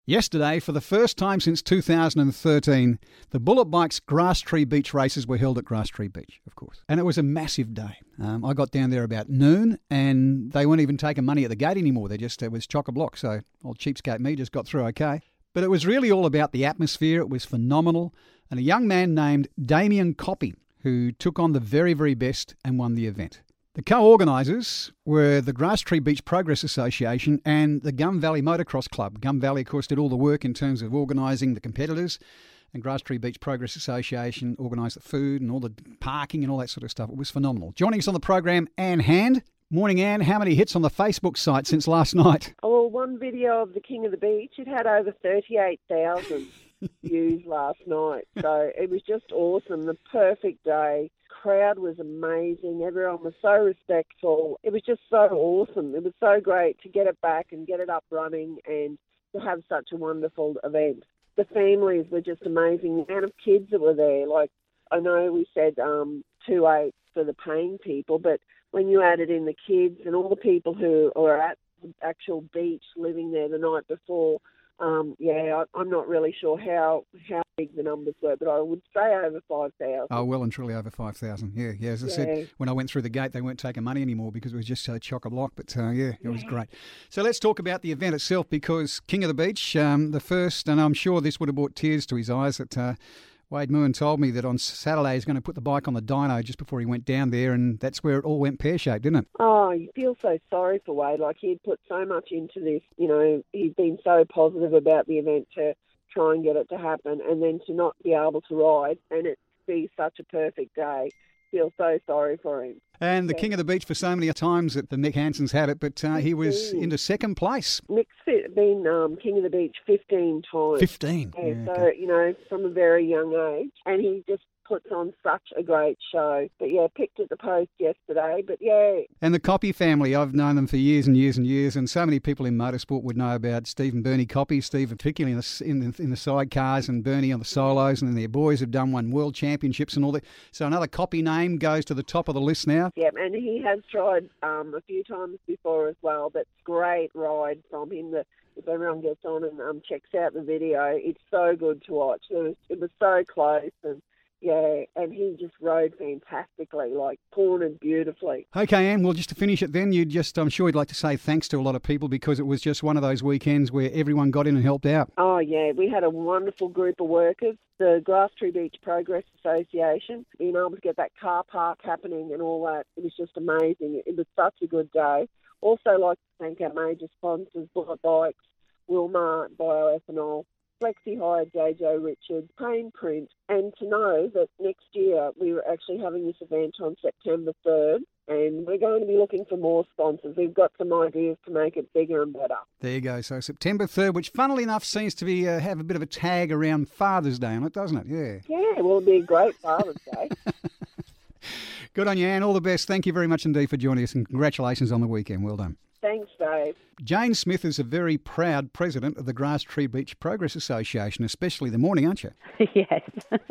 Yesterday, for the first time since 2013, the Bullet Bikes Grass Tree Beach races were held at Grass Tree Beach, of course. And it was a massive day. I got down there about noon and they weren't even taking money at the gate anymore. It was chock-a-block, so old cheapskate me just got through okay. But it was really all about the atmosphere. It was phenomenal. And a young man named Damien Coppy, who took on the very, very best and won the event. The co-organisers were the Grass Tree Beach Progress Association and the Gum Valley Motocross Club. Gum Valley, of course, did all the work in terms of organising the competitors, and Grass Tree Beach Progress Association organised the food and all the parking and all that sort of stuff. It was phenomenal. Joining us on the program, Anne Hand. Morning, Anne. How many hits on the Facebook site since last night? Oh, well, one video of the King of the Beach, it had over 38,000 views last night. So it was just awesome. The perfect day. Crowd was amazing. Everyone was so respectful. It was just so awesome. It was so great to get it back and get it up running and to have such a wonderful event. The families were just amazing. The amount of kids that were there, like I know we said 2/8 for the paying people, but when you added in the kids and all the people who are at the actual beach living there the night before, I'm not really sure how big the numbers were, but I would say over 5,000. Oh, well and truly over 5,000. Yeah. As I said, when I went through the gate, they weren't taking money anymore because it was just so chock-a-block. But it was great. So let's talk about the event itself, because King of the Beach, the first, and I'm sure this would have brought tears to his eyes, that Wade Moon told me that on Saturday he's going to put the bike on the dyno just before he went down there, and that's where it all went pear-shaped, didn't it? Oh, you feel so sorry for Wade. Like, he'd put so much into this. You know, he'd been so positive about the event to try and get it to happen, and then to not be able to ride and it be such a perfect day. Feel so sorry for him. And the King of the Beach for so many times that the Nick Hanson's had it, but he was into second place. Nick's been King of the Beach 15 times. 15? Yeah, so, okay. You know, from a very young age. And he just puts on such a great show. But, picked at the post yesterday, but And the Coppy family, I've known them for years and years and years, and so many people in motorsport would know about Steve and Bernie Coppy. Steve particularly in the sidecars, and Bernie on the solos, and then their boys have won world championships and all that. So another Coppy name goes to the top of the list now. Yeah, and he has tried a few times before as well, but great ride from him. If everyone gets on and checks out the video, it's so good to watch. It was so close, and he just rode fantastically, cornered beautifully. Okay, Anne, well, just to finish it then, I'm sure you'd like to say thanks to a lot of people, because it was just one of those weekends where everyone got in and helped out. Oh, yeah, we had a wonderful group of workers. The Grass Tree Beach Progress Association, being able to get that car park happening and all that, it was just amazing. It was such a good day. Also like to thank our major sponsors, Bullet Bikes, Wilmar, Bioethanol, Flexi Hire, JJ Richards, Pain Print, and to know that next year we were actually having this event on September 3rd, and we're going to be looking for more sponsors. We've got some ideas to make it bigger and better. There you go. So September 3rd, which funnily enough seems to be have a bit of a tag around Father's Day on it, doesn't it? Yeah, well, it'll be a great Father's Day. Good on you, Anne. All the best. Thank you very much indeed for joining us, and congratulations on the weekend. Well done. Thanks, Dave. Jane Smith is a very proud president of the Grass Tree Beach Progress Association, especially the morning, aren't you? Yes.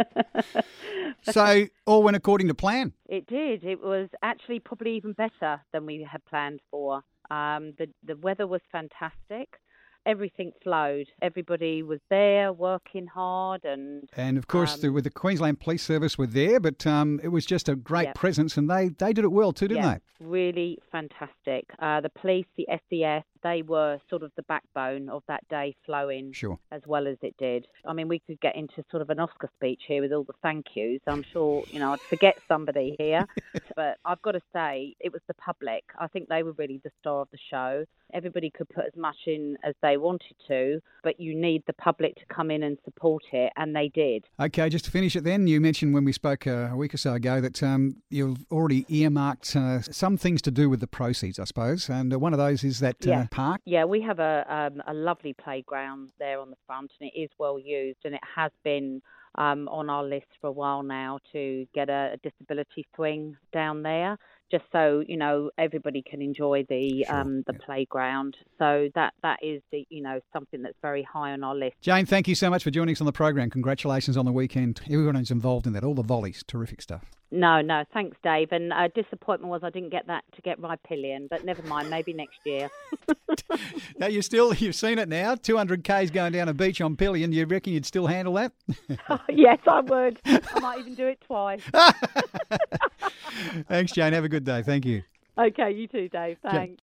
So all went according to plan? It did. It was actually probably even better than we had planned for. The weather was fantastic. Everything flowed. Everybody was there working hard. And of course, with the Queensland Police Service were there, but it was just a great presence, and they did it well too, didn't they? Really fantastic. The police, the SES, they were sort of the backbone of that day flowing as well as it did. I mean, we could get into sort of an Oscar speech here with all the thank yous. I'm sure, I'd forget somebody here. But I've got to say, it was the public. I think they were really the star of the show. Everybody could put as much in as they wanted to, but you need the public to come in and support it, and they did. Okay, just to finish it then, you mentioned when we spoke a week or so ago that you've already earmarked some things to do with the proceeds, I suppose, and one of those is that park. Yeah, we have a lovely playground there on the front, and it is well used, and it has been on our list for a while now to get a disability swing down there just so, everybody can enjoy the playground. So that is something that's very high on our list. Jane, thank you so much for joining us on the program. Congratulations on the weekend. Everyone who's involved in that, all the volleys, terrific stuff. No, thanks, Dave. And disappointment was I didn't get that to get Ripillion, but never mind, maybe next year. Now you've seen it now. 200 Ks going down a beach on Pillion. You reckon you'd still handle that? Yes, I would. I might even do it twice. Thanks, Jane. Have a good day. Thank you. Okay, you too, Dave. Thanks.